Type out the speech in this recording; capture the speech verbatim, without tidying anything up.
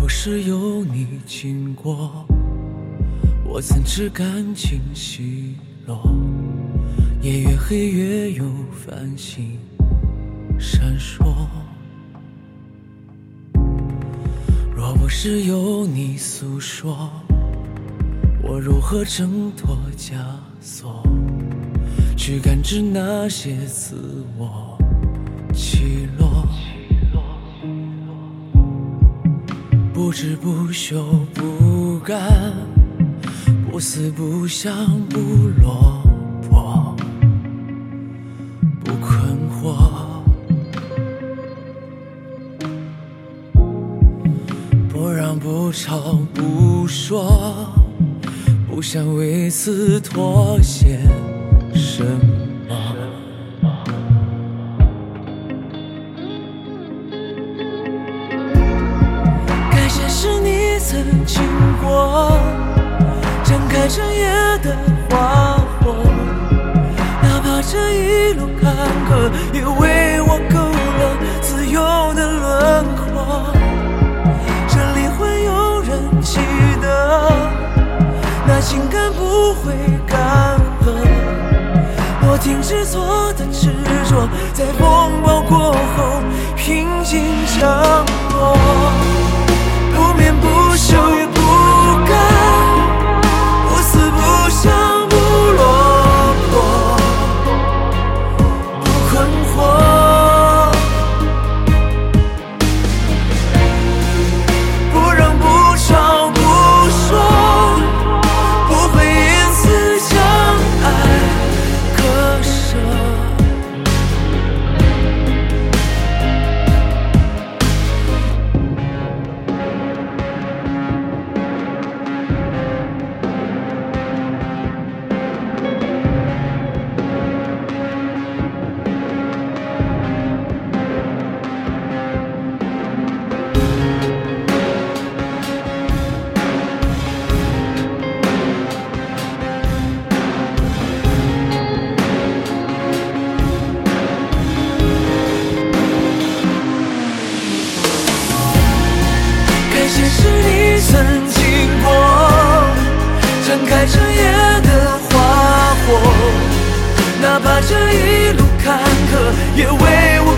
若是有你经过，我怎知感情稀落？夜越黑越有繁星闪烁。若不是有你诉说，我如何挣脱枷锁，去感知那些自我起落？不知不休，不甘，不思不想，不落魄，不困惑，不让不吵不说，不想为此妥协什么。感谢是你曾经过，睁开整夜的花火，哪怕这一路坎坷，也为我勾勒自由的轮廓。这里会有人记得，那情感不会干涸。我停止错的执着，在风暴过后平静降落。不眠不休也不甘，不思不想不落魄，不困惑，不让不吵不说，不会因此将爱割舍。感谢是你曾经过，睁开整夜的花火，哪怕这一路坎坷，也为我